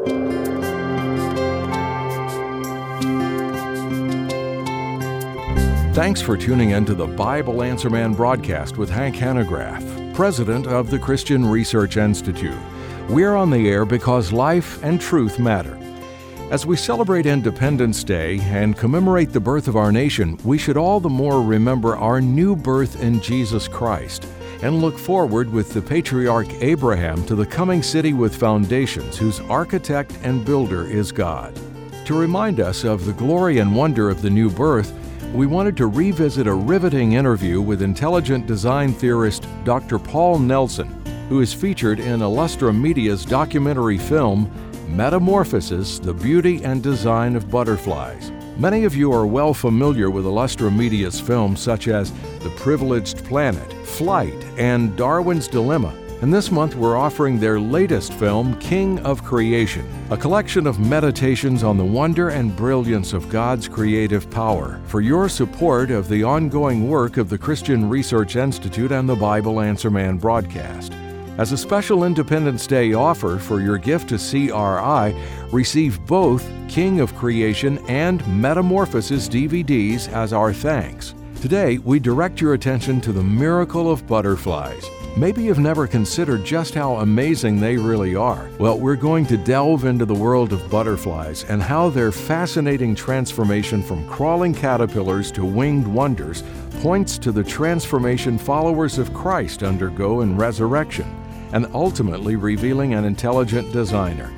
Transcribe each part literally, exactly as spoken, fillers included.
Thanks for tuning in to the Bible Answer Man broadcast with Hank Hanegraaff, president of the Christian Research Institute. We're on the air because life and truth matter. As we celebrate Independence Day and commemorate the birth of our nation, we should all the more remember our new birth in Jesus Christ and look forward with the patriarch Abraham to the coming city with foundations whose architect and builder is God. To remind us of the glory and wonder of the new birth, we wanted to revisit a riveting interview with intelligent design theorist Doctor Paul Nelson, who is featured in Illustra Media's documentary film, Metamorphosis, The Beauty and Design of Butterflies. Many of you are well familiar with Illustra Media's films such as The Privileged Planet, Flight, and Darwin's Dilemma. And this month we're offering their latest film, King of Creation, a collection of meditations on the wonder and brilliance of God's creative power, for your support of the ongoing work of the Christian Research Institute and the Bible Answer Man broadcast. As a special Independence Day offer for your gift to C R I, receive both King of Creation and Metamorphosis D V Ds as our thanks. Today, we direct your attention to the miracle of butterflies. Maybe you've never considered just how amazing they really are. Well, we're going to delve into the world of butterflies and how their fascinating transformation from crawling caterpillars to winged wonders points to the transformation followers of Christ undergo in resurrection, and ultimately revealing an intelligent designer.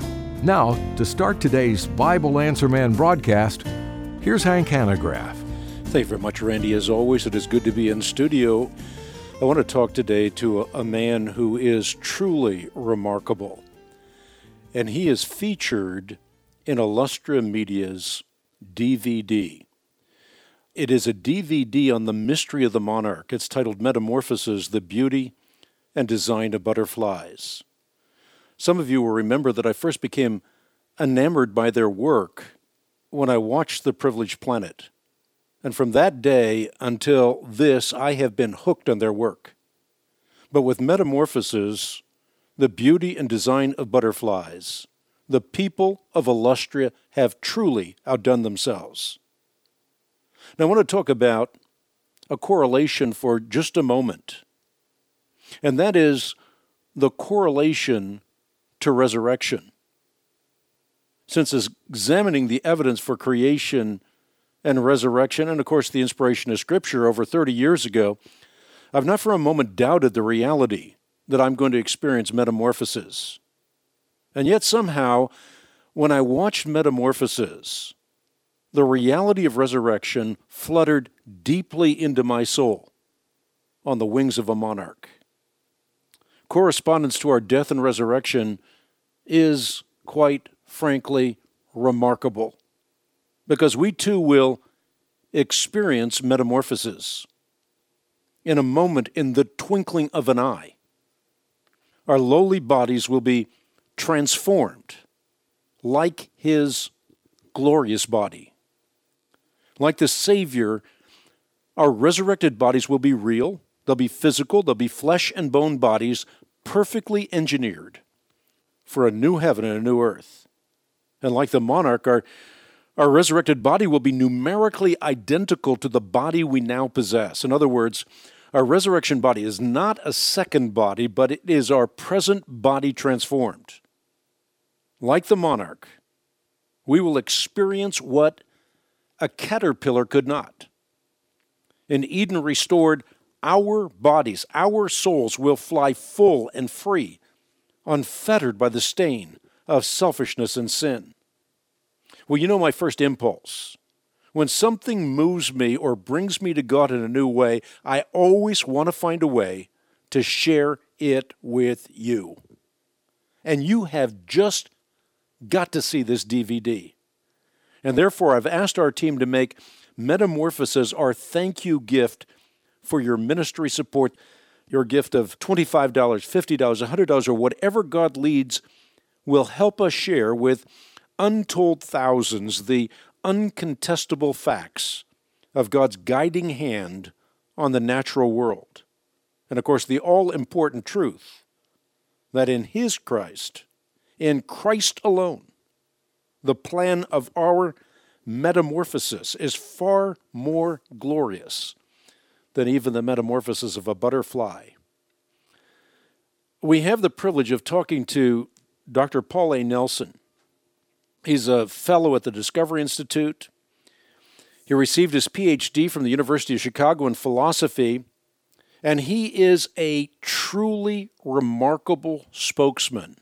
Now, to start today's Bible Answer Man broadcast, here's Hank Hanegraaff. Thank you very much, Randy. As always, it is good to be in studio. I want to talk today to a, a man who is truly remarkable, and he is featured in Illustra Media's D V D. It is a D V D on the mystery of the monarch. It's titled Metamorphosis, The Beauty and Design of Butterflies. Some of you will remember that I first became enamored by their work when I watched The Privileged Planet. And from that day until this, I have been hooked on their work. But with Metamorphosis, The Beauty and Design of Butterflies, the people of Illustria have truly outdone themselves. Now I want to talk about a correlation for just a moment, and that is the correlation to resurrection. Since examining the evidence for creation and resurrection, and of course the inspiration of Scripture over thirty years ago, I've not for a moment doubted the reality that I'm going to experience metamorphosis. And yet somehow, when I watched Metamorphosis, the reality of resurrection fluttered deeply into my soul on the wings of a monarch. Correspondence to our death and resurrection is, quite frankly, remarkable, because we too will experience metamorphosis in a moment, in the twinkling of an eye. Our lowly bodies will be transformed like His glorious body. Like the Savior, our resurrected bodies will be real, they'll be physical, they'll be flesh and bone bodies perfectly engineered for a new heaven and a new earth. And like the monarch, our Our resurrected body will be numerically identical to the body we now possess. In other words, our resurrection body is not a second body, but it is our present body transformed. Like the monarch, we will experience what a caterpillar could not. In Eden restored, our bodies, our souls will fly full and free, unfettered by the stain of selfishness and sin. Well, you know my first impulse. When something moves me or brings me to God in a new way, I always want to find a way to share it with you. And you have just got to see this D V D. And therefore, I've asked our team to make Metamorphosis our thank you gift for your ministry support, your gift of twenty-five dollars, fifty dollars, one hundred dollars, or whatever God leads will help us share with untold thousands the uncontestable facts of God's guiding hand on the natural world. And of course, the all-important truth that in His Christ, In Christ alone, the plan of our metamorphosis is far more glorious than even the metamorphosis of a butterfly. We have the privilege of talking to Doctor Paul A. Nelson. He's a fellow at the Discovery Institute. He received his P H D from the University of Chicago in philosophy, and he is a truly remarkable spokesman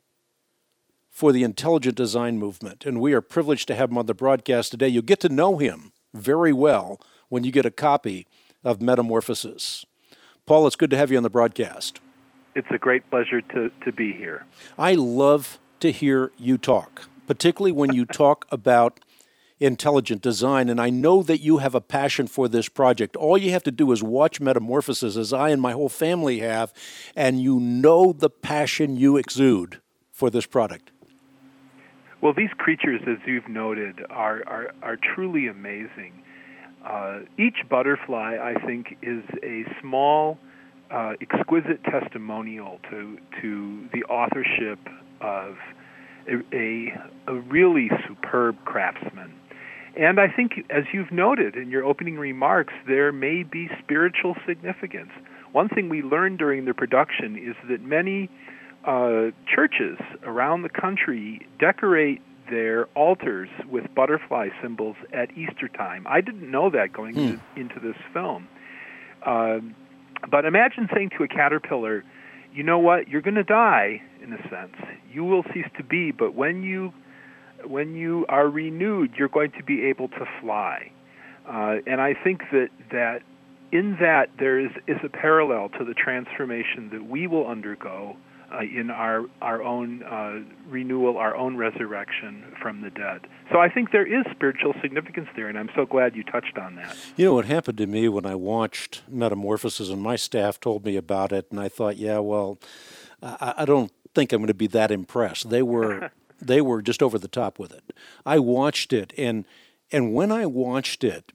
for the intelligent design movement, and we are privileged to have him on the broadcast today. You'll get to know him very well when you get a copy of Metamorphosis. Paul, it's good to have you on the broadcast. It's a great pleasure to, to be here. I love to hear you talk, particularly when you talk about intelligent design, and I know that you have a passion for this project. All you have to do is watch Metamorphosis, as I and my whole family have, and you know the passion you exude for this product. Well, these creatures, as you've noted, are, are, are truly amazing. Uh, each butterfly, I think, is a small, uh, exquisite testimonial to to the authorship of a, a, a really superb craftsman. And I think, as you've noted in your opening remarks, there may be spiritual significance. One thing we learned during the production is that many uh, churches around the country decorate their altars with butterfly symbols at Easter time. I didn't know that going hmm. into, into this film. Uh, but imagine saying to a caterpillar, you know what, you're going to die, in a sense. You will cease to be, but when you when you are renewed, you're going to be able to fly. Uh, and I think that, that in that there is, is a parallel to the transformation that we will undergo uh, in our, our own uh, renewal, our own resurrection from the dead. So I think there is spiritual significance there, and I'm so glad you touched on that. You know, what happened to me when I watched Metamorphosis, and my staff told me about it, and I thought, yeah, well, I, I don't think I'm going to be that impressed. They were... They were just over the top with it. I watched it, and and when I watched it,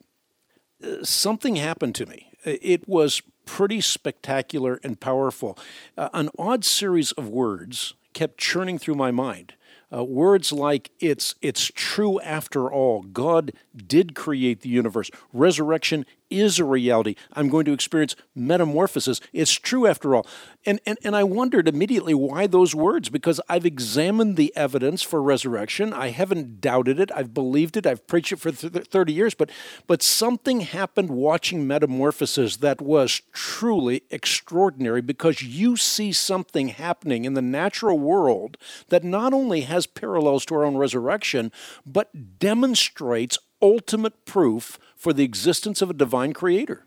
uh, something happened to me. It was pretty spectacular and powerful. Uh, an odd series of words kept churning through my mind. Uh, words like, it's it's true after all. God did create the universe. Resurrection is a reality. I'm going to experience metamorphosis. It's true after all. And, and, and I wondered immediately why those words, because I've examined the evidence for resurrection. I haven't doubted it. I've believed it. I've preached it for th- thirty years. But, but something happened watching Metamorphosis that was truly extraordinary, because you see something happening in the natural world that not only has parallels to our own resurrection, but demonstrates ultimate proof for the existence of a divine creator.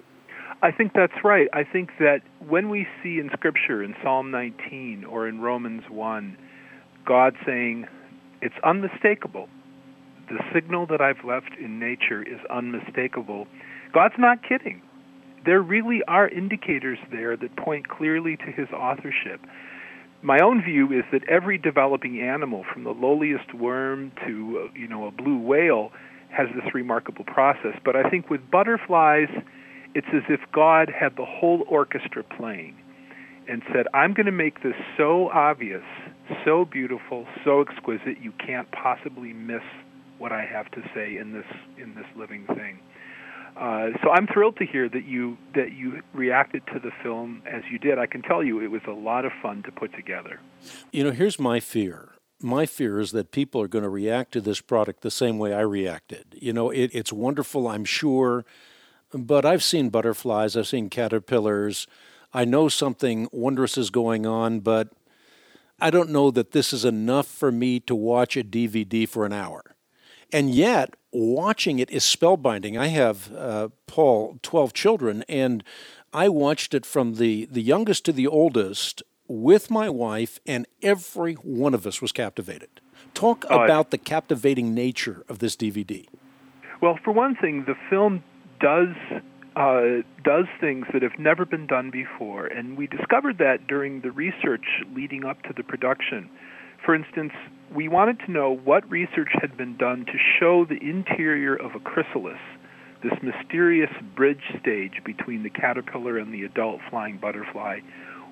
I think that's right. I think that when we see in Scripture, in Psalm nineteen or in Romans one, God saying, it's unmistakable. The signal that I've left in nature is unmistakable. God's not kidding. There really are indicators there that point clearly to his authorship. My own view is that every developing animal, from the lowliest worm to, you know, a blue whale, has this remarkable process. But I think with butterflies, it's as if God had the whole orchestra playing and said, I'm going to make this so obvious, so beautiful, so exquisite, you can't possibly miss what I have to say in this in this living thing. Uh, so I'm thrilled to hear that you that you reacted to the film as you did. I can tell you it was a lot of fun to put together. You know, here's my fear. My fear is that people are going to react to this product the same way I reacted. You know, it, it's wonderful, I'm sure, but I've seen butterflies, I've seen caterpillars. I know something wondrous is going on, but I don't know that this is enough for me to watch a D V D for an hour. And yet, watching it is spellbinding. I have, uh, Paul, twelve children, and I watched it from the, the youngest to the oldest with my wife, and every one of us was captivated. Talk oh, about the captivating nature of this D V D. Well, for one thing, the film does uh, does things that have never been done before, and we discovered that during the research leading up to the production. For instance, we wanted to know what research had been done to show the interior of a chrysalis, this mysterious bridge stage between the caterpillar and the adult flying butterfly.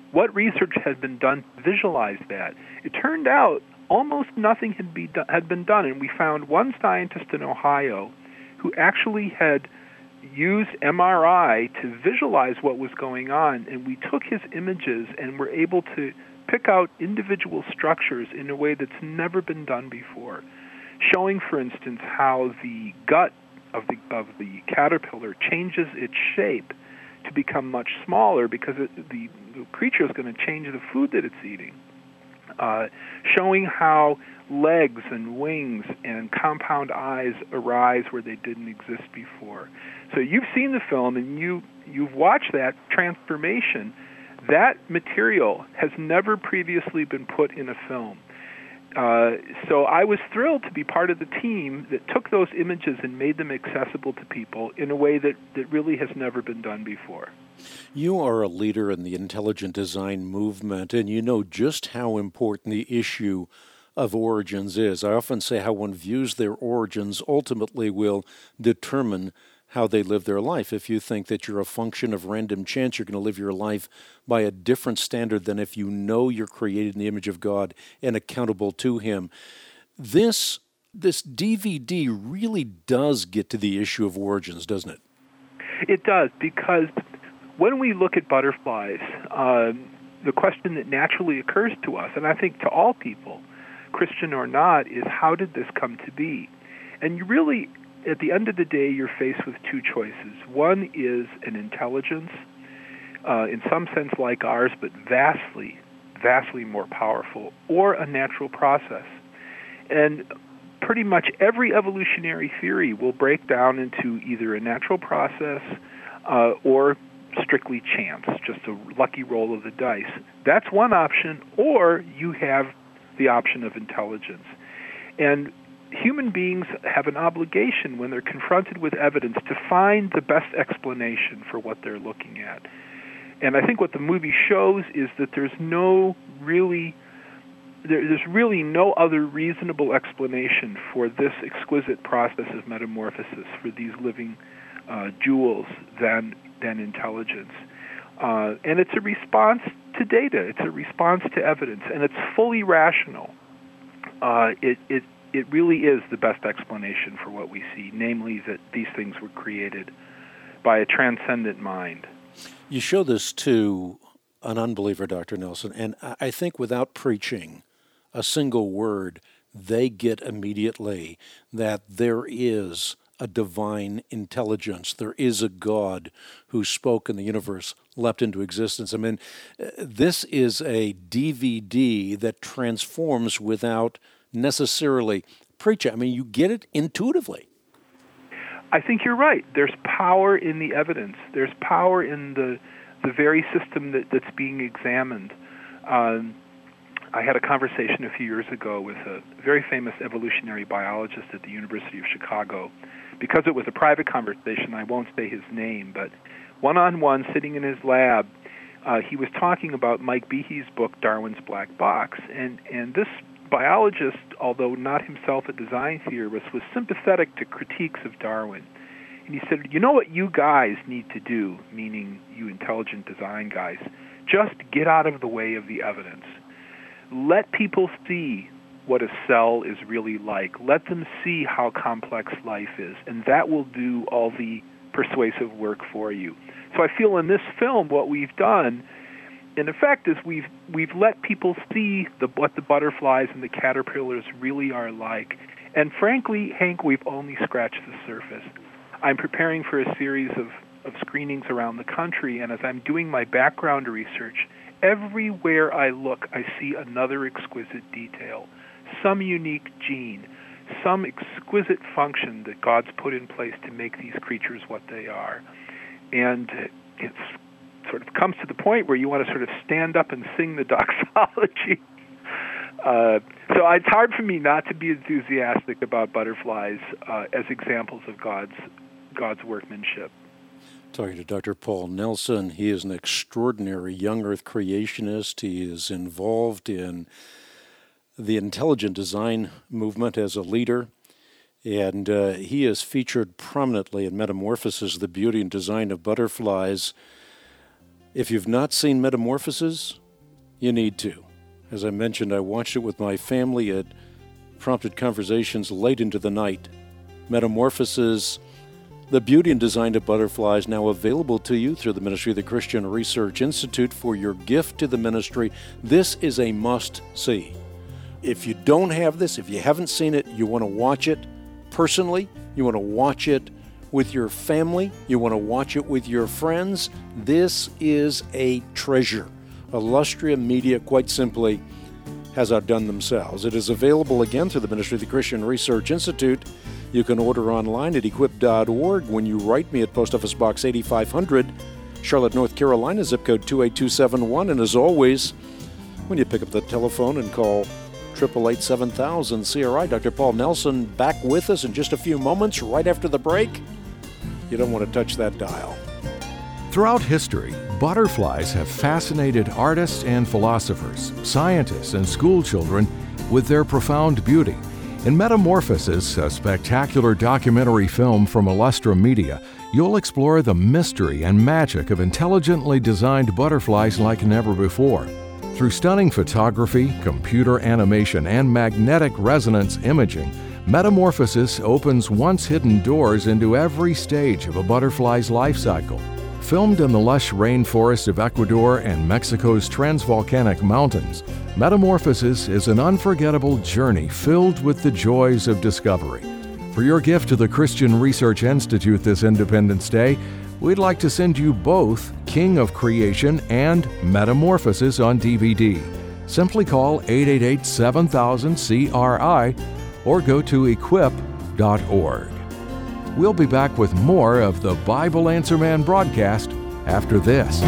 What research had been done to visualize that? It turned out almost nothing had, be do- had been done, and we found one scientist in Ohio who actually had used M R I to visualize what was going on, and we took his images and were able to pick out individual structures in a way that's never been done before, showing, for instance, how the gut of the of the caterpillar changes its shape to become much smaller because it, the, the creature is going to change the food that it's eating, uh, showing how legs and wings and compound eyes arise where they didn't exist before. So you've seen the film and you, you've watched that transformation. That material has never previously been put in a film. Uh, so I was thrilled to be part of the team that took those images and made them accessible to people in a way that, that really has never been done before. You are a leader in the intelligent design movement, and you know just how important the issue of origins is. I often say how one views their origins ultimately will determine how they live their life. If you think that you're a function of random chance, you're going to live your life by a different standard than if you know you're created in the image of God and accountable to Him. This this D V D really does get to the issue of origins, doesn't it? It does, because when we look at butterflies, uh, the question that naturally occurs to us, and I think to all people, Christian or not, is how did this come to be? And you really, at the end of the day, you're faced with two choices. One is an intelligence, uh, in some sense like ours, but vastly, vastly more powerful, or a natural process. And pretty much every evolutionary theory will break down into either a natural process uh, or strictly chance, just a lucky roll of the dice. That's one option, or you have the option of intelligence. And human beings have an obligation when they're confronted with evidence to find the best explanation for what they're looking at. And I think what the movie shows is that there's no really, there, there's really no other reasonable explanation for this exquisite process of metamorphosis for these living uh, jewels than than intelligence. Uh, and it's a response to data. It's a response to evidence, and it's fully rational. Uh, it, it it really is the best explanation for what we see, namely that these things were created by a transcendent mind. You show this to an unbeliever, Doctor Nelson, and I think without preaching a single word, they get immediately that there is a divine intelligence. There is a God who spoke and the universe leapt into existence. I mean, this is a D V D that transforms without necessarily preaching. I mean, you get it intuitively. I think you're right. There's power in the evidence. There's power in the the very system that, that's being examined. Um, I had a conversation a few years ago with a very famous evolutionary biologist at the University of Chicago. Because it was a private conversation, I won't say his name, but one-on-one, sitting in his lab, uh, he was talking about Mike Behe's book, Darwin's Black Box. And, and this biologist, although not himself a design theorist, was sympathetic to critiques of Darwin. And he said, you know what you guys need to do, meaning you intelligent design guys, just get out of the way of the evidence. Let people see what a cell is really like. Let them see how complex life is, and that will do all the persuasive work for you. So I feel in this film what we've done, in effect, is we've we've let people see the, what the butterflies and the caterpillars really are like. And frankly, Hank, we've only scratched the surface. I'm preparing for a series of, of screenings around the country, and as I'm doing my background research, everywhere I look, I see another exquisite detail, some unique gene, some exquisite function that God's put in place to make these creatures what they are. And it sort of comes to the point where you want to sort of stand up and sing the doxology. Uh, so it's hard for me not to be enthusiastic about butterflies uh, as examples of God's God's workmanship. Talking to Doctor Paul Nelson. He is an extraordinary young earth creationist. He is involved in the intelligent design movement as a leader, and uh, he is featured prominently in Metamorphosis, The Beauty and Design of Butterflies. If you've not seen Metamorphoses, you need to. As I mentioned, I watched it with my family. It prompted conversations late into the night. Metamorphoses, the beauty and design of butterflies, now available to you through the Ministry of the Christian Research Institute for your gift to the ministry. This is a must-see. If you don't have this, if you haven't seen it, you want to watch it personally, you want to watch it with your family, you want to watch it with your friends, this is a treasure. Illustria Media, quite simply, has outdone themselves. It is available again through the Ministry of the Christian Research Institute. You can order online at equip dot org. When you write me at Post Office Box eighty-five hundred, Charlotte, North Carolina, zip code two eight two seven one. And as always, when you pick up the telephone and call eight eight eight, seven thousand C R I, Doctor Paul Nelson back with us in just a few moments, right after the break. You don't want to touch that dial. Throughout history, butterflies have fascinated artists and philosophers, scientists and school children with their profound beauty. In Metamorphoses, a spectacular documentary film from Illustra Media, you'll explore the mystery and magic of intelligently designed butterflies like never before. Through stunning photography, computer animation, and magnetic resonance imaging, Metamorphoses opens once hidden doors into every stage of a butterfly's life cycle. Filmed in the lush rainforest of Ecuador and Mexico's transvolcanic mountains, Metamorphoses is an unforgettable journey filled with the joys of discovery. For your gift to the Christian Research Institute this Independence Day, we'd like to send you both King of Creation and Metamorphoses on D V D. Simply call eight eight eight, seven thousand C R I or go to equip dot org. We'll be back with more of the Bible Answer Man broadcast after this.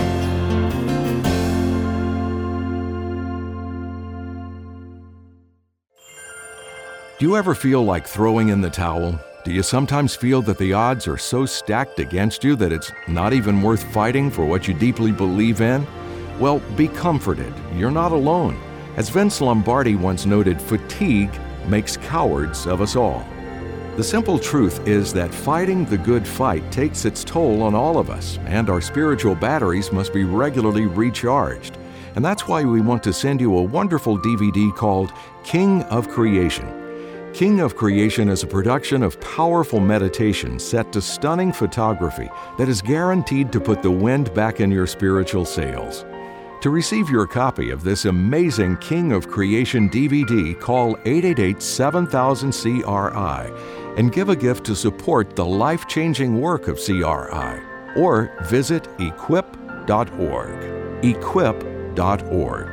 Do you ever feel like throwing in the towel? Do you sometimes feel that the odds are so stacked against you that it's not even worth fighting for what you deeply believe in? Well, be comforted. You're not alone. As Vince Lombardi once noted, fatigue makes cowards of us all. The simple truth is that fighting the good fight takes its toll on all of us, and our spiritual batteries must be regularly recharged. And that's why we want to send you a wonderful D V D called King of Creation. King of Creation is a production of powerful meditation set to stunning photography that is guaranteed to put the wind back in your spiritual sails. To receive your copy of this amazing King of Creation D V D, call eight eight eight, seven thousand C R I and give a gift to support the life-changing work of C R I, or visit equip dot org. equip dot org.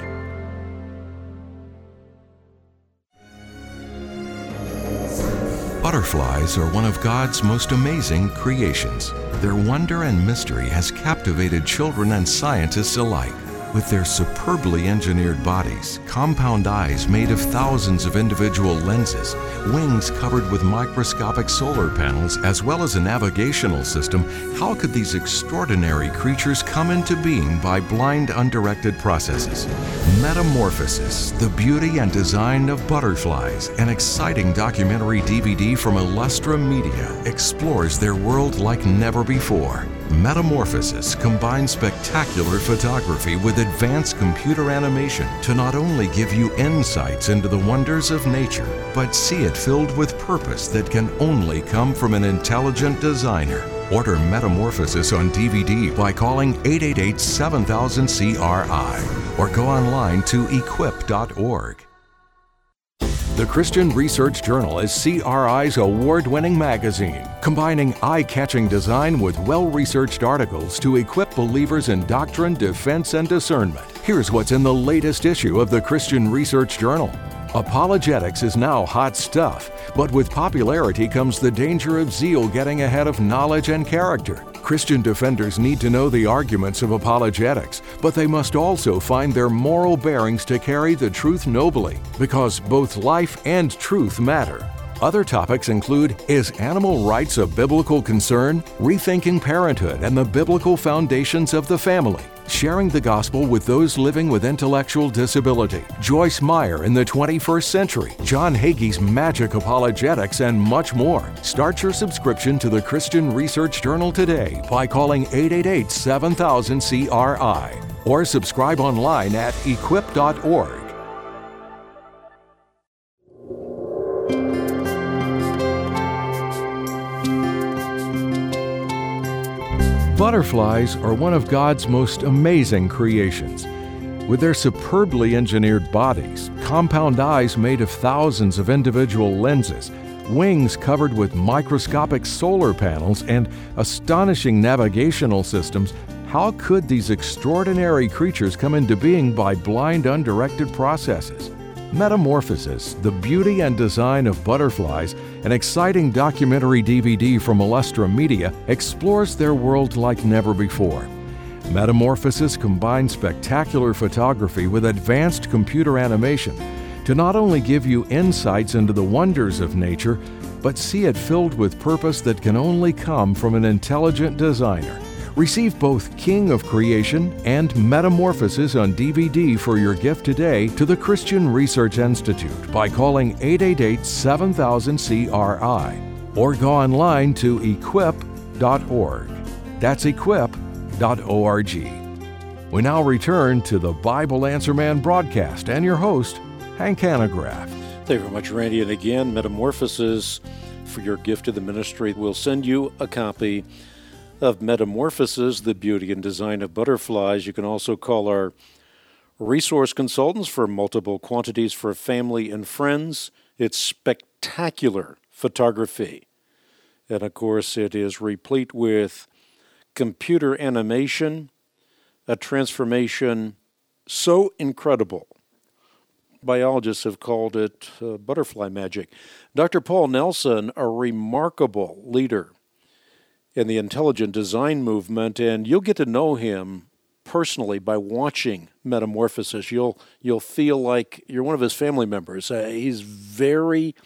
Butterflies are one of God's most amazing creations. Their wonder and mystery has captivated children and scientists alike. With their superbly engineered bodies, compound eyes made of thousands of individual lenses, wings covered with microscopic solar panels, as well as a navigational system, how could these extraordinary creatures come into being by blind, undirected processes? Metamorphoses, the beauty and design of butterflies, an exciting documentary D V D from Illustra Media, explores their world like never before. Metamorphoses combines spectacular photography with advanced computer animation to not only give you insights into the wonders of nature, but see it filled with purpose that can only come from an intelligent designer. Order Metamorphoses on D V D by calling eight eight eight, seven thousand C R I or go online to equip dot org. The Christian Research Journal is C R I's award-winning magazine, combining eye-catching design with well-researched articles to equip believers in doctrine, defense, and discernment. Here's what's in the latest issue of the Christian Research Journal. Apologetics is now hot stuff, but with popularity comes the danger of zeal getting ahead of knowledge and character. Christian defenders need to know the arguments of apologetics, but they must also find their moral bearings to carry the truth nobly, because both life and truth matter. Other topics include, is animal rights a biblical concern? Rethinking parenthood and the biblical foundations of the family. sharing the gospel with those living with intellectual disability. Joyce Meyer in the twenty-first century, John Hagee's Magic Apologetics, and much more. Start your subscription to the Christian Research Journal today by calling eight eight eight, seven thousand, C R I or subscribe online at equip dot org. Butterflies are one of God's most amazing creations. With their superbly engineered bodies, compound eyes made of thousands of individual lenses, wings covered with microscopic solar panels, and astonishing navigational systems, how could these extraordinary creatures come into being by blind, undirected processes? Metamorphosis, The Beauty and Design of Butterflies, an exciting documentary D V D from Illustrum Media, explores their world like never before. Metamorphosis combines spectacular photography with advanced computer animation to not only give you insights into the wonders of nature, but see it filled with purpose that can only come from an intelligent designer. Receive both King of Creation and Metamorphosis on D V D for your gift today to the Christian Research Institute by calling eight eight eight, seven thousand, C R I or go online to equip dot org. That's equip dot org. We now return to the Bible Answer Man broadcast and your host, Hank Hanegraaff. Thank you very much, Randy. And again, Metamorphosis for your gift to the ministry. We'll send you a copy of Metamorphosis, The Beauty and Design of Butterflies. You can also call our resource consultants for multiple quantities for family and friends. It's spectacular photography. And of course, it is replete with computer animation, a transformation so incredible. Biologists have called it uh, butterfly magic. Doctor Paul Nelson, a remarkable leader in the intelligent design movement, and you'll get to know him personally by watching Metamorphosis. You'll you'll feel like you're one of his family members. Uh, he's very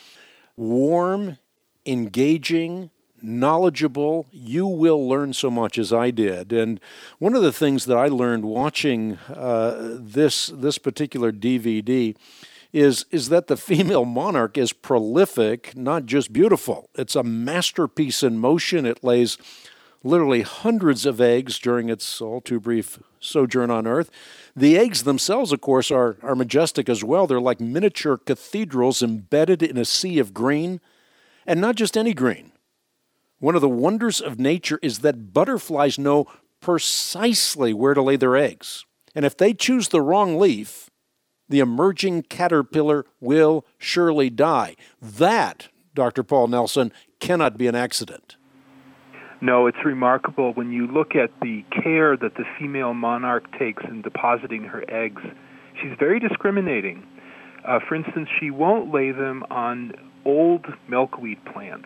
warm, engaging, knowledgeable. You will learn so much, as I did. And one of the things that I learned watching uh, this this particular D V D is is that the female monarch is prolific, not just beautiful. It's a masterpiece in motion. It lays literally hundreds of eggs during its all too brief sojourn on Earth. The eggs themselves, of course, are, are majestic as well. They're like miniature cathedrals embedded in a sea of green, and not just any green. One of the wonders of nature is that butterflies know precisely where to lay their eggs. And if they choose the wrong leaf, the emerging caterpillar will surely die. That, Doctor Paul Nelson, cannot be an accident. No, it's remarkable when you look at the care that the female monarch takes in depositing her eggs. She's very discriminating. Uh, for instance, she won't lay them on old milkweed plants.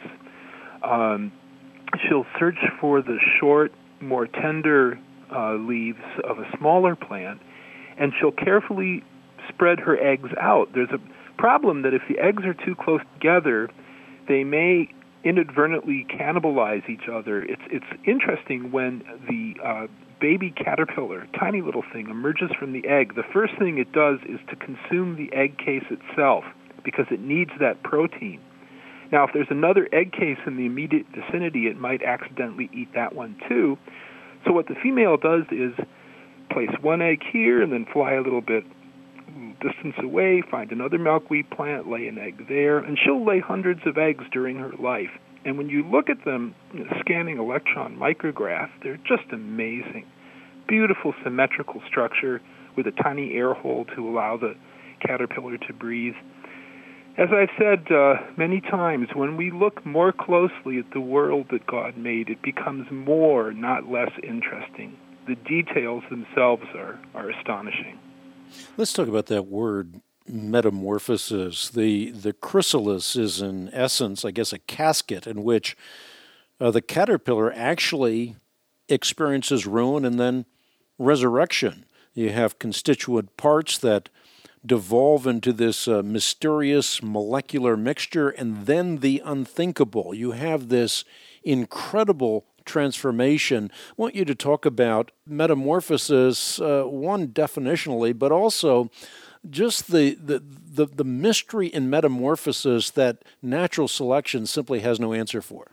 Um, she'll search for the short, more tender uh, leaves of a smaller plant, and she'll carefully spread her eggs out. There's a problem that if the eggs are too close together, they may inadvertently cannibalize each other. It's it's interesting when the uh, baby caterpillar, tiny little thing, emerges from the egg. The first thing it does is to consume the egg case itself because it needs that protein. Now, if there's another egg case in the immediate vicinity, it might accidentally eat that one too. So what the female does is place one egg here and then fly a little bit distance away, find another milkweed plant, lay an egg there, and she'll lay hundreds of eggs during her life. And when you look at them, you know, scanning electron micrograph, they're just amazing. Beautiful symmetrical structure with a tiny air hole to allow the caterpillar to breathe. As I've said uh, many times, when we look more closely at the world that God made, it becomes more, not less interesting. The details themselves are, are astonishing. Let's talk about that word, metamorphosis. The the chrysalis is, in essence, I guess, a casket in which uh, the caterpillar actually experiences ruin and then resurrection. You have constituent parts that devolve into this uh, mysterious molecular mixture, and then the unthinkable. You have this incredible transformation. I want you to talk about metamorphosis, uh, one definitionally, but also just the, the, the, the mystery in metamorphosis that natural selection simply has no answer for.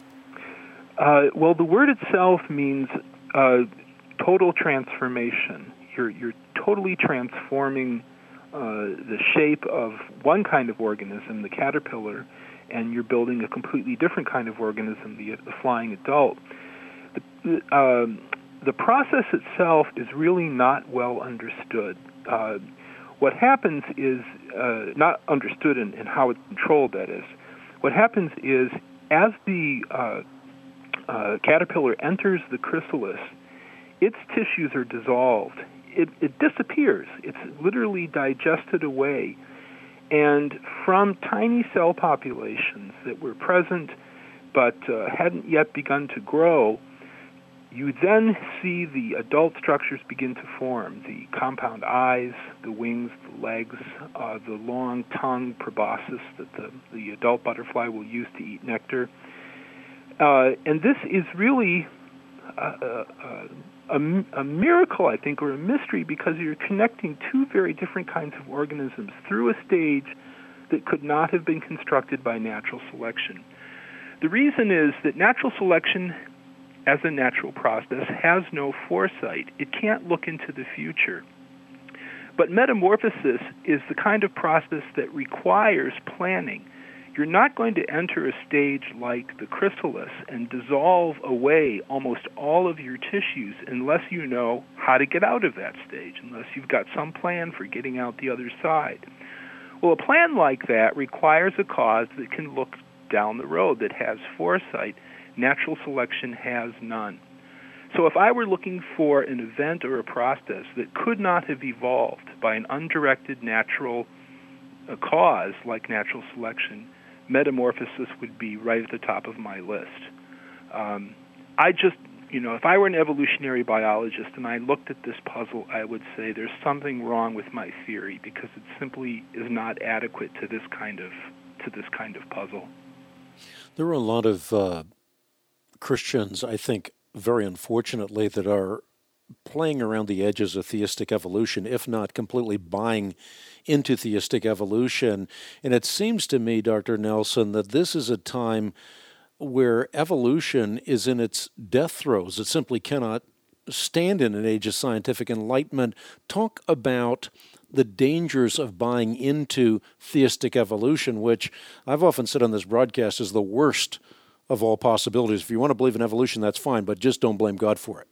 Uh, well, the word itself means uh, total transformation. You're, you're totally transforming uh, the shape of one kind of organism, the caterpillar, and you're building a completely different kind of organism, the, the flying adult. The, uh, the process itself is really not well understood. Uh, what happens is, uh, not understood in, in how it's controlled, that is. What happens is, as the uh, uh, caterpillar enters the chrysalis, its tissues are dissolved. It, it disappears. It's literally digested away. And from tiny cell populations that were present but uh, hadn't yet begun to grow, you then see the adult structures begin to form, the compound eyes, the wings, the legs, uh, the long tongue, proboscis, that the, the adult butterfly will use to eat nectar. Uh, and this is really a, a, a, a miracle, I think, or a mystery, because you're connecting two very different kinds of organisms through a stage that could not have been constructed by natural selection. The reason is that natural selection, as a natural process, has no foresight. It can't look into the future. But metamorphosis is the kind of process that requires planning. You're not going to enter a stage like the chrysalis and dissolve away almost all of your tissues unless you know how to get out of that stage, unless you've got some plan for getting out the other side. Well, a plan like that requires a cause that can look down the road, that has foresight. Natural selection has none. So if I were looking for an event or a process that could not have evolved by an undirected natural uh, cause like natural selection, metamorphosis would be right at the top of my list. Um, I just, you know, if I were an evolutionary biologist and I looked at this puzzle, I would say there's something wrong with my theory, because it simply is not adequate to this kind of to this kind of puzzle. There are a lot of uh, Christians, I think, very unfortunately, that are playing around the edges of theistic evolution, if not completely buying into theistic evolution. And it seems to me, Doctor Nelson, that this is a time where evolution is in its death throes. It simply cannot stand in an age of scientific enlightenment. Talk about the dangers of buying into theistic evolution, which I've often said on this broadcast is the worst of all possibilities. If you want to believe in evolution, that's fine, but just don't blame God for it.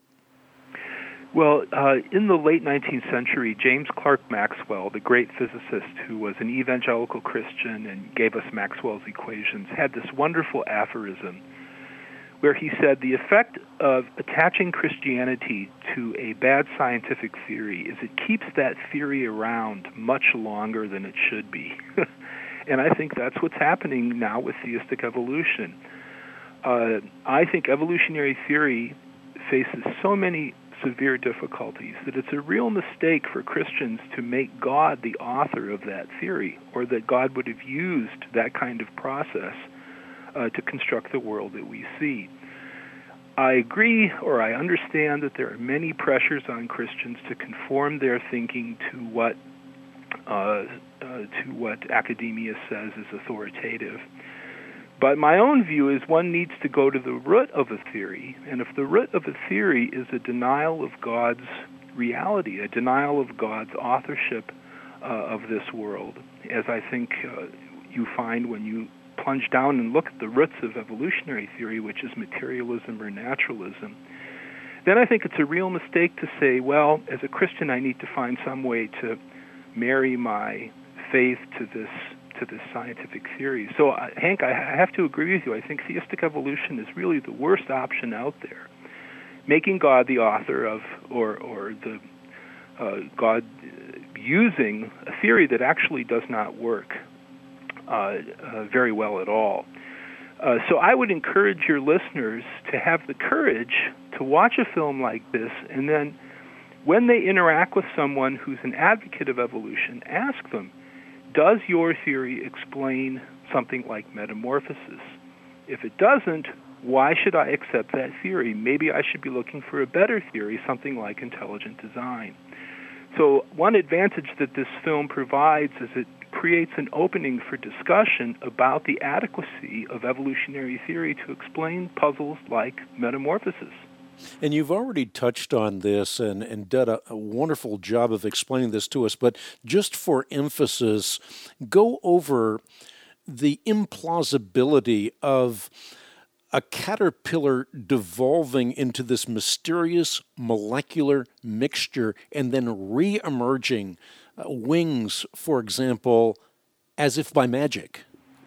Well, uh, in the late nineteenth century, James Clerk Maxwell, the great physicist who was an evangelical Christian and gave us Maxwell's equations, had this wonderful aphorism where he said the effect of attaching Christianity to a bad scientific theory is it keeps that theory around much longer than it should be. And I think that's what's happening now with theistic evolution. Uh, I think evolutionary theory faces so many severe difficulties that it's a real mistake for Christians to make God the author of that theory, or that God would have used that kind of process uh, to construct the world that we see. I agree, or I understand, that there are many pressures on Christians to conform their thinking to what uh, uh, to what academia says is authoritative. But my own view is one needs to go to the root of a theory, and if the root of a theory is a denial of God's reality, a denial of God's authorship uh, of this world, as I think uh, you find when you plunge down and look at the roots of evolutionary theory, which is materialism or naturalism, then I think it's a real mistake to say, well, as a Christian I need to find some way to marry my faith to this to this scientific theory. So, uh, Hank, I have to agree with you. I think theistic evolution is really the worst option out there. Making God the author of, or or the uh, God using a theory that actually does not work uh, uh, very well at all. Uh, so I would encourage your listeners to have the courage to watch a film like this, and then when they interact with someone who's an advocate of evolution, ask them, does your theory explain something like metamorphosis? If it doesn't, Why should I accept that theory? Maybe I should be looking for a better theory, something like intelligent design. So one advantage that this film provides is it creates an opening for discussion about the adequacy of evolutionary theory to explain puzzles like metamorphosis. And you've already touched on this and, and done a, a wonderful job of explaining this to us, but just for emphasis, go over the implausibility of a caterpillar devolving into this mysterious molecular mixture and then re-emerging uh, wings, for example, as if by magic.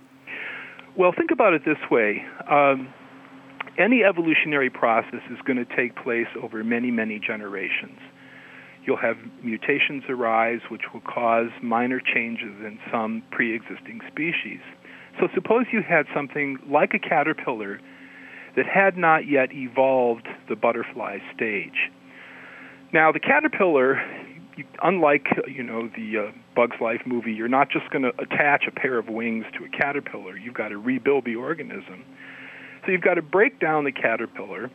Well, think about it this way. Um, any evolutionary process is going to take place over many, many generations. You'll have mutations arise which will cause minor changes in some pre-existing species. So suppose you had something like a caterpillar that had not yet evolved the butterfly stage. Now, the caterpillar, unlike, you know, the uh, Bug's Life movie, you're not just going to attach a pair of wings to a caterpillar. You've got to rebuild the organism. So you've got to break down the caterpillar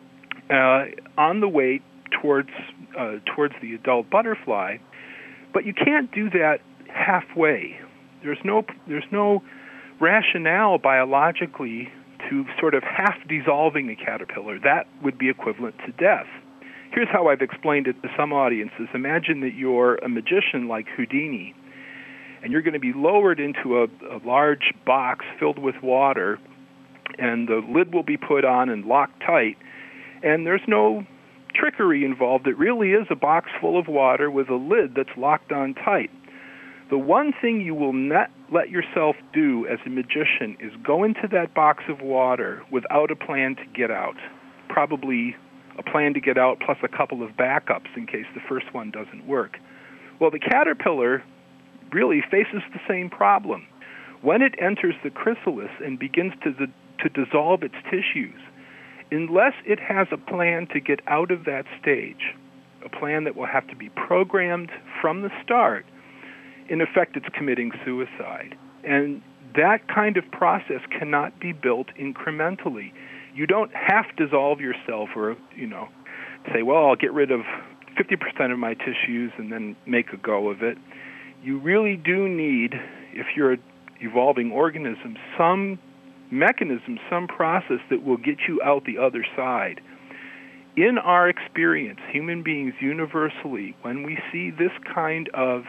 uh, on the way towards uh, towards the adult butterfly, but you can't do that halfway. There's no there's no rationale biologically to sort of half dissolving a caterpillar. That would be equivalent to death. Here's how I've explained it to some audiences. Imagine that you're a magician like Houdini, and you're going to be lowered into a, a large box filled with water, and the lid will be put on and locked tight, and there's no trickery involved. It really is a box full of water with a lid that's locked on tight. The one thing you will not let yourself do as a magician is go into that box of water without a plan to get out, probably a plan to get out plus a couple of backups in case the first one doesn't work. Well, the caterpillar really faces the same problem. When it enters the chrysalis and begins to, the, to dissolve its tissues, unless it has a plan to get out of that stage, a plan that will have to be programmed from the start, in effect, it's committing suicide. And that kind of process cannot be built incrementally. You don't half dissolve yourself or, you know, say, well, I'll get rid of fifty percent of my tissues and then make a go of it. You really do need, if you're an evolving organism, some mechanism, some process that will get you out the other side. In our experience, human beings universally, when we see this kind of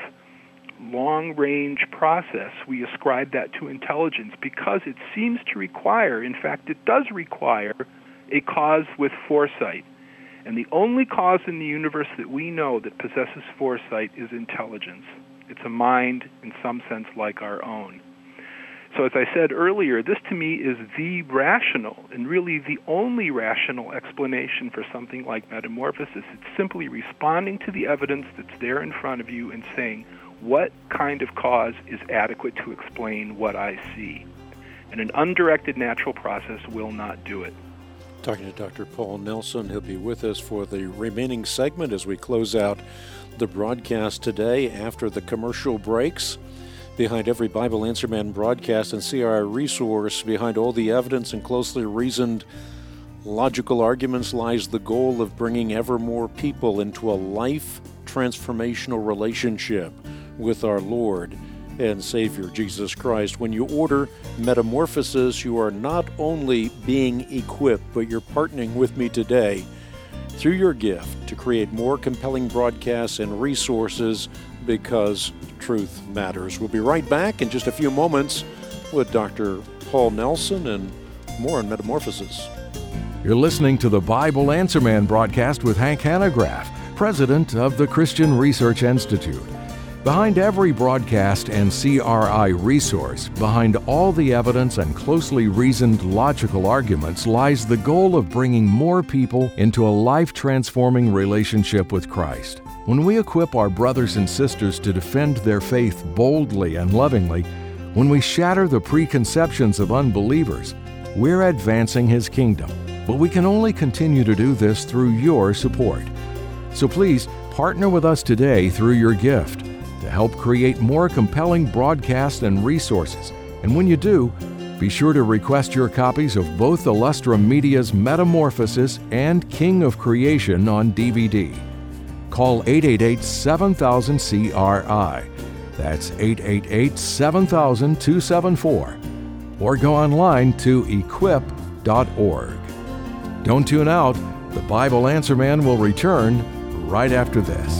long-range process, we ascribe that to intelligence because it seems to require, in fact, it does require a cause with foresight. And the only cause in the universe that we know that possesses foresight is intelligence. It's a mind, in some sense, like our own. So as I said earlier, this to me is the rational and really the only rational explanation for something like metamorphosis. It's simply responding to the evidence that's there in front of you and saying, what kind of cause is adequate to explain what I see? And an undirected natural process will not do it. Talking to Doctor Paul Nelson. He'll be with us for the remaining segment as we close out the broadcast today after the commercial breaks. Behind every Bible Answer Man broadcast and C R I resource, behind all the evidence and closely reasoned logical arguments lies the goal of bringing ever more people into a life transformational relationship with our Lord and Savior Jesus Christ. When you order Metamorphosis, you are not only being equipped, but you're partnering with me today through your gift to create more compelling broadcasts and resources because truth matters. We'll be right back in just a few moments with Doctor Paul Nelson and more on Metamorphosis. You're listening to the Bible Answer Man broadcast with Hank Hanegraaff, president of the Christian Research Institute. Behind every broadcast and C R I resource, behind all the evidence and closely reasoned logical arguments, lies the goal of bringing more people into a life-transforming relationship with Christ. When we equip our brothers and sisters to defend their faith boldly and lovingly, when we shatter the preconceptions of unbelievers, we're advancing His kingdom. But we can only continue to do this through your support. So please, partner with us today through your gift to help create more compelling broadcasts and resources. And when you do, Be sure to request your copies of both Illustrum Media's Metamorphosis and King of Creation on D V D. Call eight eight eight, seven thousand, C R I. That's eight eight eight, seven thousand, two seven four. Or go online to equip dot org. Don't tune out. The Bible Answer Man will return right after this.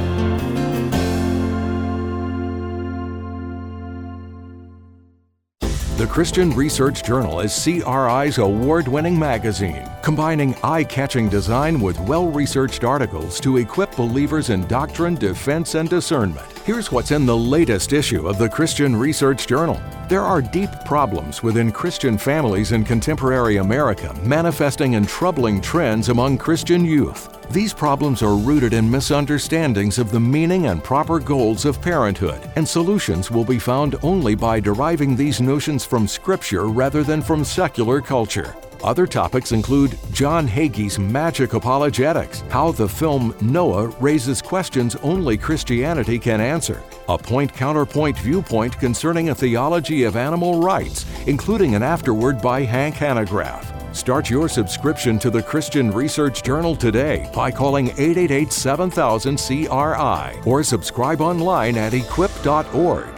The Christian Research Journal is C R I's award-winning magazine, combining eye-catching design with well-researched articles to equip believers in doctrine, defense, and discernment. Here's what's in the latest issue of the Christian Research Journal. There are deep problems within Christian families in contemporary America, manifesting in troubling trends among Christian youth. These problems are rooted in misunderstandings of the meaning and proper goals of parenthood, and solutions will be found only by deriving these notions from Scripture rather than from secular culture. Other topics include John Hagee's Magic Apologetics, how the film Noah raises questions only Christianity can answer, a point-counterpoint viewpoint concerning a theology of animal rights, including an afterword by Hank Hanegraaff. Start your subscription to the Christian Research Journal today by calling eight eight eight, seven thousand, C R I or subscribe online at equip dot org.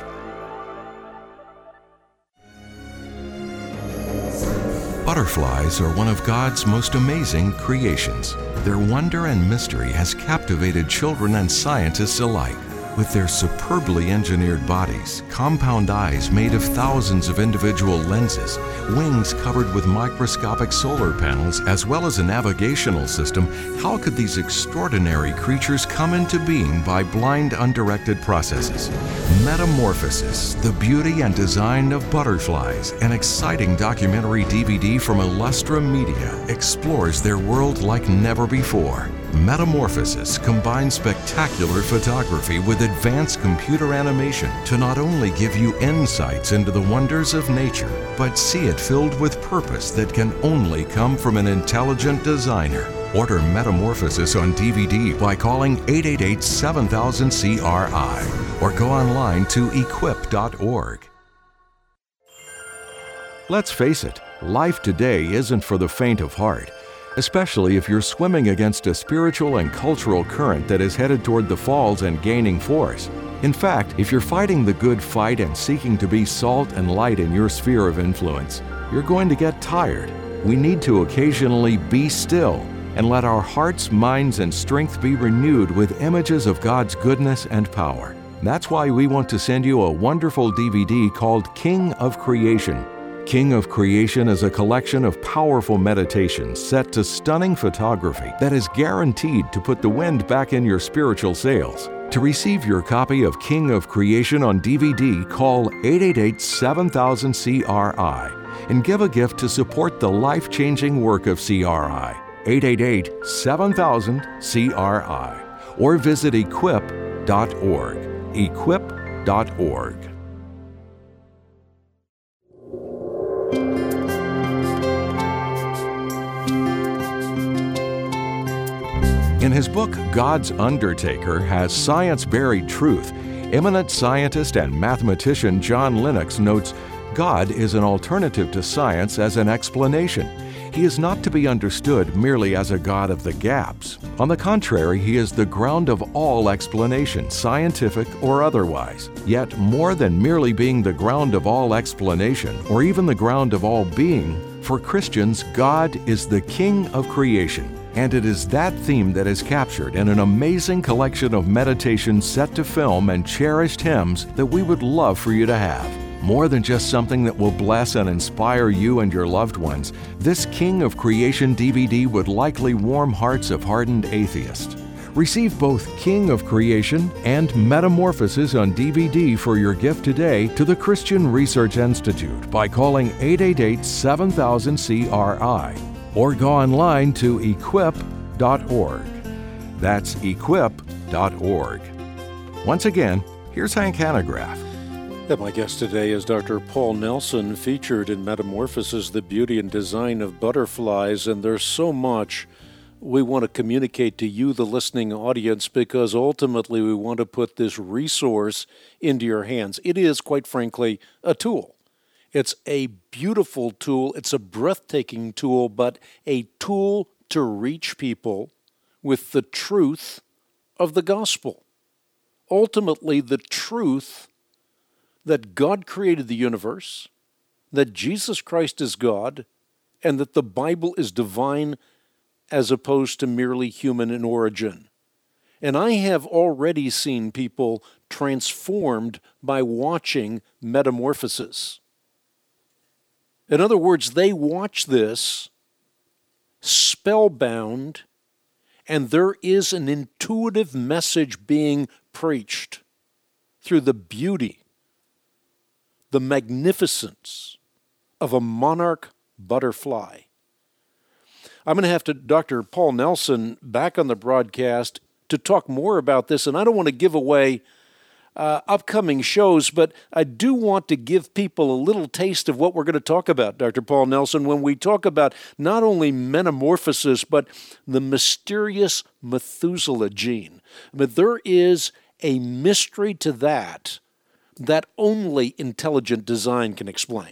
Butterflies are one of God's most amazing creations. Their wonder and mystery has captivated children and scientists alike. With their superbly engineered bodies, compound eyes made of thousands of individual lenses, wings covered with microscopic solar panels, as well as a navigational system, how could these extraordinary creatures come into being by blind, undirected processes? Metamorphosis, the beauty and design of butterflies, an exciting documentary D V D from Illustrum Media, explores their world like never before. Metamorphosis combines spectacular photography with advanced computer animation to not only give you insights into the wonders of nature, but see it filled with purpose that can only come from an intelligent designer. Order Metamorphosis on D V D by calling eight eight eight, seven thousand, C R I or go online to equip dot org. Let's face it, life today isn't for the faint of heart, especially if you're swimming against a spiritual and cultural current that is headed toward the falls and gaining force. In fact, if you're fighting the good fight and seeking to be salt and light in your sphere of influence, you're going to get tired. We need to occasionally be still and let our hearts, minds, and strength be renewed with images of God's goodness and power. That's why we want to send you a wonderful D V D called King of Creation. King of Creation is a collection of powerful meditations set to stunning photography that is guaranteed to put the wind back in your spiritual sails. To receive your copy of King of Creation on D V D, call eight eight eight, seven thousand, C R I and give a gift to support the life-changing work of C R I. eight eight eight, seven thousand, C R I or visit equip dot org. equip dot org. In his book, God's Undertaker Has Science Buried Truth?, eminent scientist and mathematician John Lennox notes, God is an alternative to science as an explanation. He is not to be understood merely as a God of the gaps. On the contrary, he is the ground of all explanation, scientific or otherwise. Yet, more than merely being the ground of all explanation, or even the ground of all being, for Christians, God is the King of Creation. And it is that theme that is captured in an amazing collection of meditations set to film and cherished hymns that we would love for you to have. More than just something that will bless and inspire you and your loved ones, this King of Creation D V D would likely warm hearts of hardened atheists. Receive both King of Creation and Metamorphosis on D V D for your gift today to the Christian Research Institute by calling eight eight eight, seven thousand, C R I or go online to equip dot org. That's equip dot org. Once again, here's Hank Hanegraaff. And my guest today is Doctor Paul Nelson, featured in Metamorphosis, The Beauty and Design of Butterflies. And there's so much we want to communicate to you, the listening audience, because ultimately we want to put this resource into your hands. It is, quite frankly, a tool. It's a beautiful tool. It's a breathtaking tool, but a tool to reach people with the truth of the gospel. Ultimately, the truth that God created the universe, that Jesus Christ is God, and that the Bible is divine as opposed to merely human in origin. And I have already seen people transformed by watching Metamorphosis. In other words, they watch this spellbound, and there is an intuitive message being preached through the beauty, the magnificence of a monarch butterfly. I'm going to have to Doctor Paul Nelson back on the broadcast to talk more about this, and I don't want to give away uh, upcoming shows, but I do want to give people a little taste of what we're going to talk about, Doctor Paul Nelson, when we talk about not only Metamorphosis, but the mysterious Methuselah gene. But there is a mystery to that that only intelligent design can explain.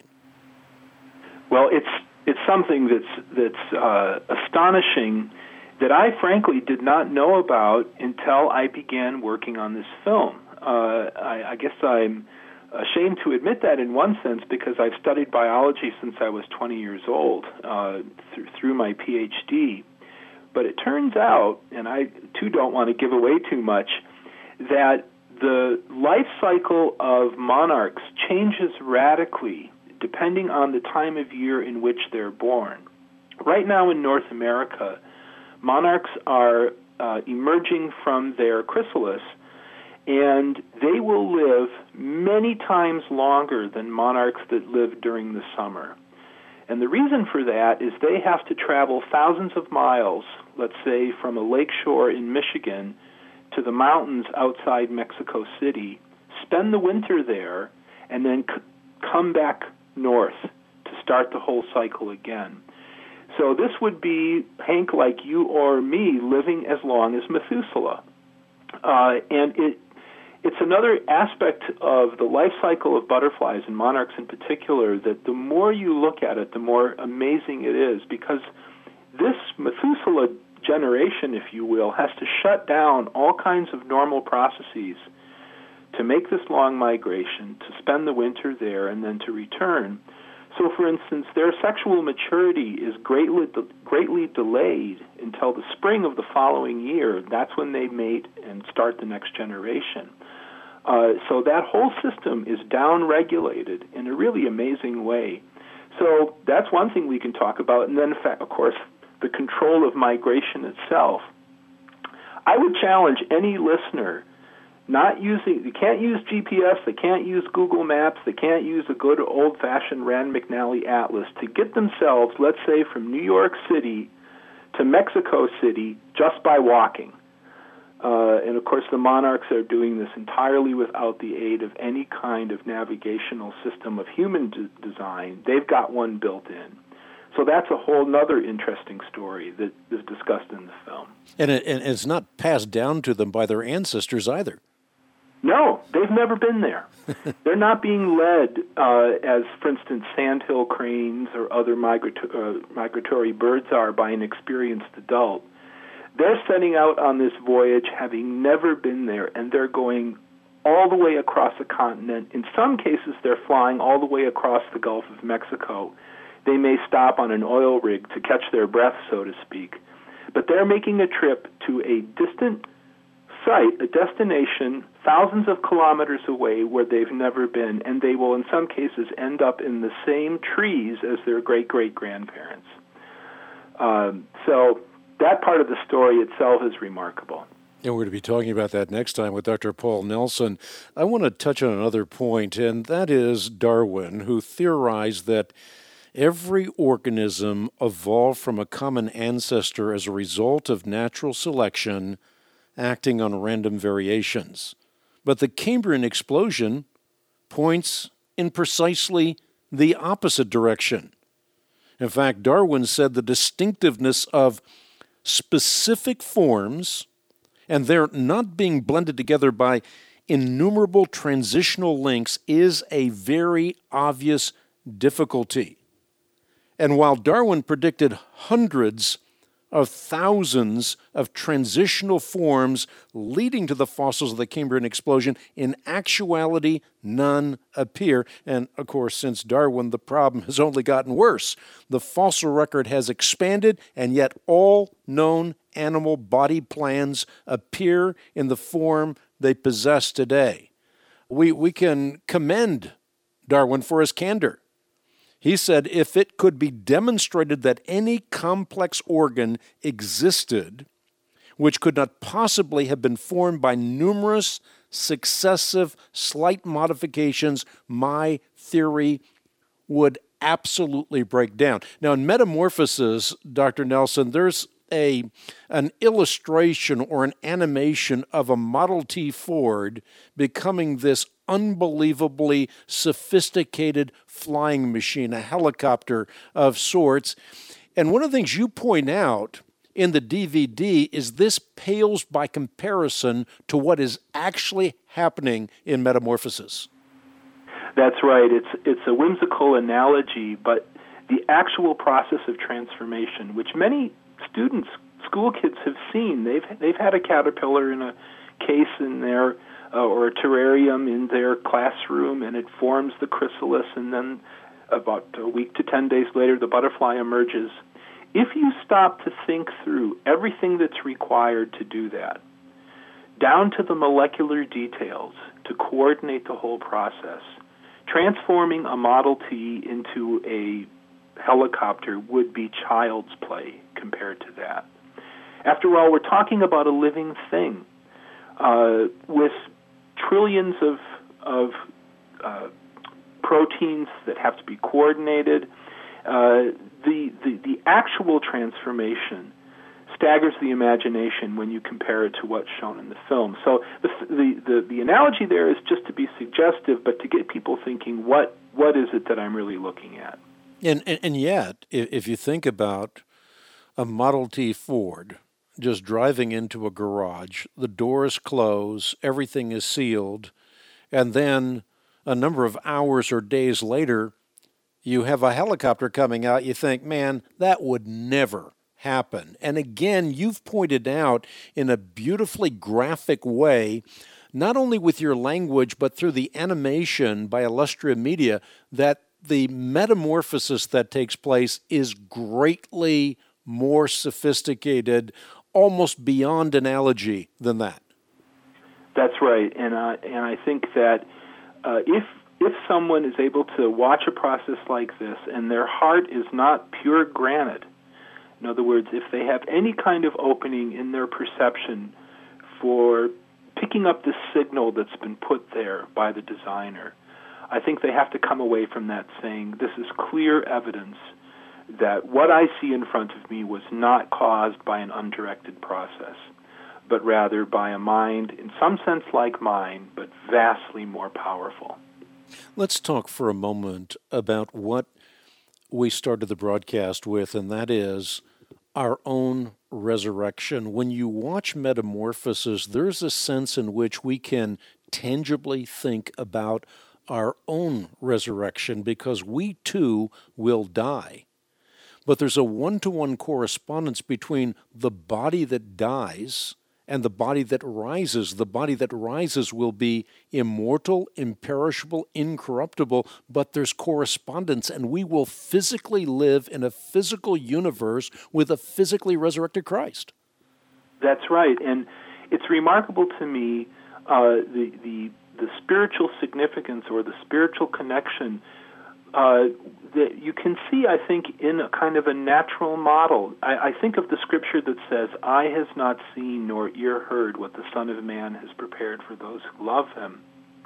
Well, it's it's something that's that's uh, astonishing that I frankly did not know about until I began working on this film. Uh, I, I guess I'm ashamed to admit that in one sense because I've studied biology since I was twenty years old uh, th- through my P H D. But it turns out, and I too don't want to give away too much, that the life cycle of monarchs changes radically depending on the time of year in which they're born. Right now in North America, monarchs are uh, emerging from their chrysalis, and they will live many times longer than monarchs that live during the summer. And the reason for that is they have to travel thousands of miles, let's say from a lakeshore in Michigan to the mountains outside Mexico City, spend the winter there, and then c- come back north to start the whole cycle again. So this would be, Hank, like you or me, living as long as Methuselah. Uh, and it it's another aspect of the life cycle of butterflies and monarchs in particular that the more you look at it, the more amazing it is, because this Methuselah generation, if you will, has to shut down all kinds of normal processes to make this long migration, to spend the winter there, and then to return. So, for instance, their sexual maturity is greatly greatly delayed until the spring of the following year. That's when they mate and start the next generation. Uh, so that whole system is down-regulated in a really amazing way. So that's one thing we can talk about. And then, in fact, of course, the control of migration itself. I would challenge any listener not using, they can't use G P S, they can't use Google Maps, they can't use a good old-fashioned Rand McNally atlas to get themselves, let's say, from New York City to Mexico City just by walking. Uh, and, of course, the monarchs are doing this entirely without the aid of any kind of navigational system of human d- design. They've got one built in. So that's a whole other interesting story that is discussed in the film. And, it, and it's not passed down to them by their ancestors either. No, they've never been there. They're not being led uh, as, for instance, sandhill cranes or other migrato- uh, migratory birds are by an experienced adult. They're setting out on this voyage having never been there, and they're going all the way across the continent. In some cases, they're flying all the way across the Gulf of Mexico. They may stop on an oil rig to catch their breath, so to speak. But they're making a trip to a distant site, a destination thousands of kilometers away where they've never been, and they will in some cases end up in the same trees as their great-great-grandparents. Um, so that part of the story itself is remarkable. And we're going to be talking about that next time with Doctor Paul Nelson. I want to touch on another point, and that is Darwin, who theorized that every organism evolved from a common ancestor as a result of natural selection acting on random variations. But the Cambrian explosion points in precisely the opposite direction. In fact, Darwin said the distinctiveness of specific forms, and they're not being blended together by innumerable transitional links, is a very obvious difficulty. And while Darwin predicted hundreds of thousands of transitional forms leading to the fossils of the Cambrian explosion, in actuality, none appear. And, of course, since Darwin, the problem has only gotten worse. The fossil record has expanded, and yet all known animal body plans appear in the form they possess today. We, we can commend Darwin for his candor. He said if it could be demonstrated that any complex organ existed which could not possibly have been formed by numerous successive slight modifications, my theory would absolutely break down. Now, in Metamorphosis, Doctor Nelson, there's a an illustration or an animation of a Model T Ford becoming this unbelievably sophisticated flying machine, a helicopter of sorts. And one of the things you point out in the D V D is this pales by comparison to what is actually happening in Metamorphosis. That's right. It's it's a whimsical analogy, but the actual process of transformation, which many students, school kids have seen. They've they've had a caterpillar in a case in their uh, or a terrarium in their classroom, and it forms the chrysalis, and then about a week to ten days later, the butterfly emerges. If you stop to think through everything that's required to do that, down to the molecular details to coordinate the whole process, transforming a Model T into a helicopter would be child's play compared to that. After all, we're talking about a living thing uh, with trillions of, of uh, proteins that have to be coordinated. Uh, the, the, the actual transformation staggers the imagination when you compare it to what's shown in the film. So the, the, the, the analogy there is just to be suggestive, but to get people thinking, what what is it that I'm really looking at? And, and, and yet, if you think about a Model T Ford just driving into a garage, the doors close, everything is sealed, and then a number of hours or days later, you have a helicopter coming out, you think, man, that would never happen. And again, you've pointed out in a beautifully graphic way, not only with your language, but through the animation by Illustria Media, that the metamorphosis that takes place is greatly more sophisticated, almost beyond analogy than that. That's right, and uh, and I think that uh, if if someone is able to watch a process like this and their heart is not pure granite, in other words, if they have any kind of opening in their perception for picking up the signal that's been put there by the designer, I think they have to come away from that saying, this is clear evidence that what I see in front of me was not caused by an undirected process, but rather by a mind, in some sense like mine, but vastly more powerful. Let's talk for a moment about what we started the broadcast with, and that is our own resurrection. When you watch Metamorphosis, there's a sense in which we can tangibly think about our own resurrection because we too will die. But there's a one-to-one correspondence between the body that dies and the body that rises. The body that rises will be immortal, imperishable, incorruptible, but there's correspondence, and we will physically live in a physical universe with a physically resurrected Christ. That's right, and it's remarkable to me uh, the, the, the spiritual significance or the spiritual connection Uh, that you can see, I think, in a kind of a natural model. I, I think of the scripture that says, "Eye has not seen nor ear heard what the Son of Man has prepared for those who love him."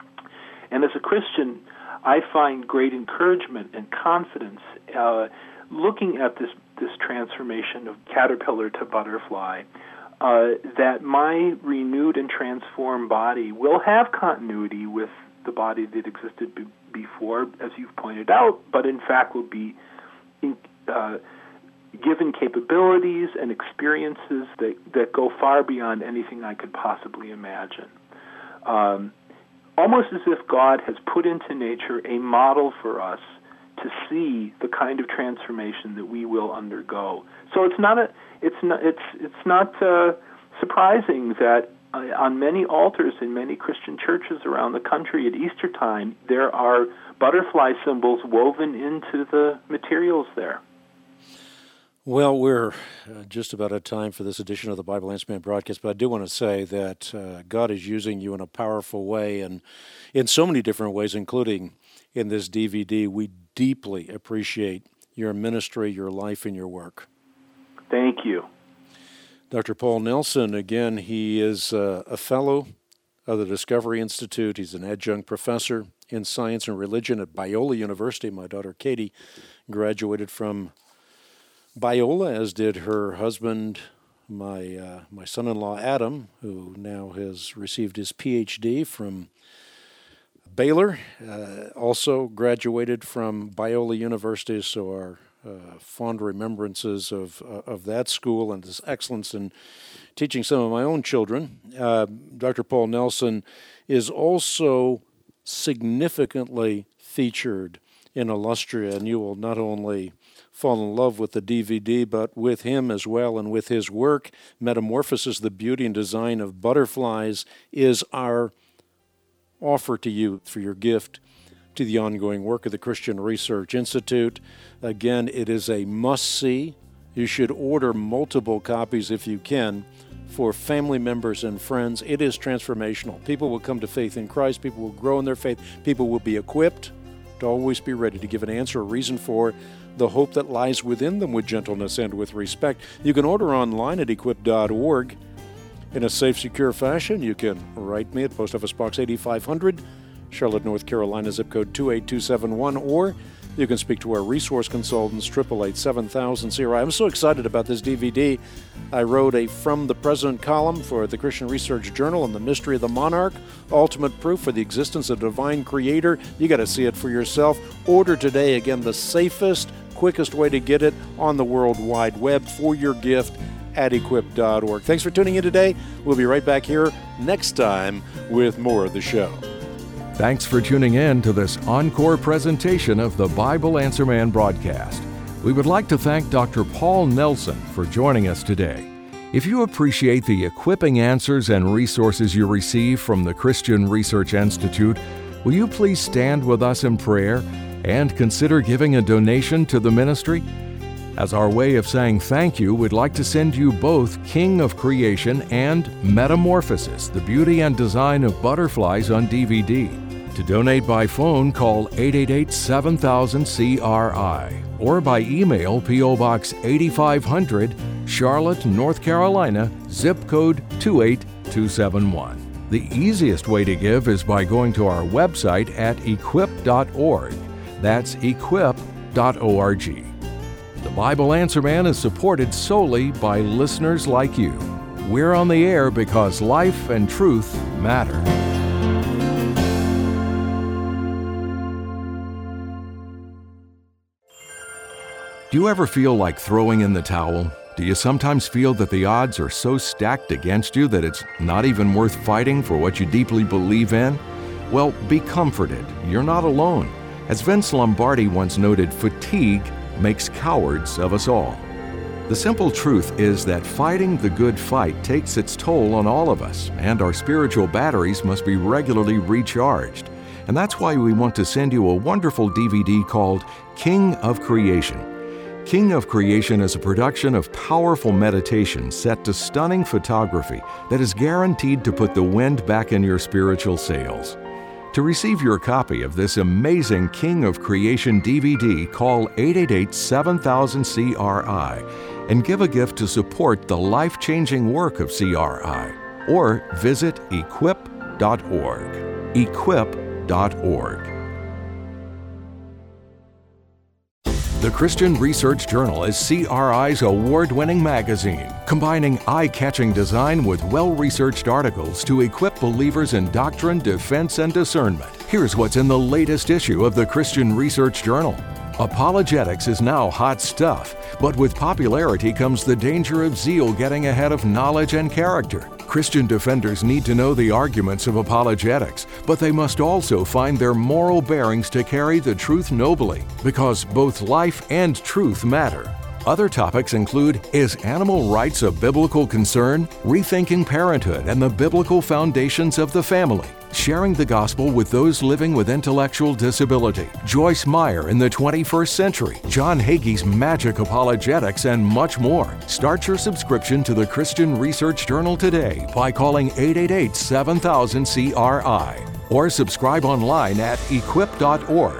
And as a Christian, I find great encouragement and confidence uh, looking at this, this transformation of caterpillar to butterfly, uh, that my renewed and transformed body will have continuity with the body that existed be- before, as you've pointed out, but in fact will be in, uh, given capabilities and experiences that, that go far beyond anything I could possibly imagine. Um, almost as if God has put into nature a model for us to see the kind of transformation that we will undergo. So it's not a, it's not, it's it's not uh, surprising that uh, on many altars in many Christian churches around the country at Easter time, there are butterfly symbols woven into the materials there. Well, we're uh, just about at time for this edition of the Bible Answer Man broadcast, but I do want to say that uh, God is using you in a powerful way, and in so many different ways, including in this D V D. We deeply appreciate your ministry, your life, and your work. Thank you. Doctor Paul Nelson, again, he is uh, a fellow of the Discovery Institute. He's an adjunct professor in science and religion at Biola University. My daughter Katie graduated from Biola, as did her husband, my uh, my son-in-law Adam, who now has received his P H D from Baylor, uh, also graduated from Biola University, so our uh, fond remembrances of uh, of that school and its excellence in teaching some of my own children. Uh, Doctor Paul Nelson is also significantly featured in Illustria, and you will not only fall in love with the D V D, but with him as well and with his work. Metamorphosis, the Beauty and Design of Butterflies, is our offer to you for your gift to the ongoing work of the Christian Research Institute. Again, it is a must-see. You should order multiple copies if you can for family members and friends. It is transformational. People will come to faith in Christ. People will grow in their faith. People will be equipped to always be ready to give an answer, a reason for the hope that lies within them with gentleness and with respect. You can order online at equip dot org. In a safe, secure fashion, you can write me at Post Office Box eighty-five hundred, Charlotte, North Carolina, zip code two eight two seven one, or you can speak to our resource consultants, eight eight eight, seven thousand C R I. I'm so excited about this D V D. I wrote a From the President column for the Christian Research Journal on the mystery of the monarch, ultimate proof for the existence of the divine creator. You got to see it for yourself. Order today. Again, the safest, quickest way to get it on the World Wide Web for your gift at equip dot org. Thanks for tuning in today. We'll be right back here next time with more of the show. Thanks for tuning in to this encore presentation of the Bible Answer Man broadcast. We would like to thank Doctor Paul Nelson for joining us today. If you appreciate the equipping answers and resources you receive from the Christian Research Institute, will you please stand with us in prayer and consider giving a donation to the ministry? As our way of saying thank you, we'd like to send you both King of Creation and Metamorphosis, the Beauty and Design of Butterflies on D V D. To donate by phone, call eight eight eight, seven thousand C R I or by email P O Box eighty-five hundred, Charlotte, North Carolina, zip code two eight two seven one. The easiest way to give is by going to our website at equip dot org. That's equip dot org. The Bible Answer Man is supported solely by listeners like you. We're on the air because life and truth matter. Do you ever feel like throwing in the towel? Do you sometimes feel that the odds are so stacked against you that it's not even worth fighting for what you deeply believe in? Well, be comforted. You're not alone. As Vince Lombardi once noted, fatigue makes cowards of us all. The simple truth is that fighting the good fight takes its toll on all of us, and our spiritual batteries must be regularly recharged. And that's why we want to send you a wonderful D V D called King of Creation. King of Creation is a production of powerful meditation set to stunning photography that is guaranteed to put the wind back in your spiritual sails. To receive your copy of this amazing King of Creation D V D, call eight eight eight, seven thousand C R I and give a gift to support the life-changing work of C R I, or visit equip dot org. equip dot org. The Christian Research Journal is C R I's award-winning magazine, combining eye-catching design with well-researched articles to equip believers in doctrine, defense, and discernment. Here's what's in the latest issue of the Christian Research Journal. Apologetics is now hot stuff, but with popularity comes the danger of zeal getting ahead of knowledge and character. Christian defenders need to know the arguments of apologetics, but they must also find their moral bearings to carry the truth nobly, because both life and truth matter. Other topics include, is animal rights a biblical concern? Rethinking parenthood and the biblical foundations of the family. Sharing the gospel with those living with intellectual disability. Joyce Meyer in the twenty-first century. John Hagee's Magic Apologetics, and much more. Start your subscription to the Christian Research Journal today by calling eight eight eight, seven thousand, C R I or subscribe online at equip dot org.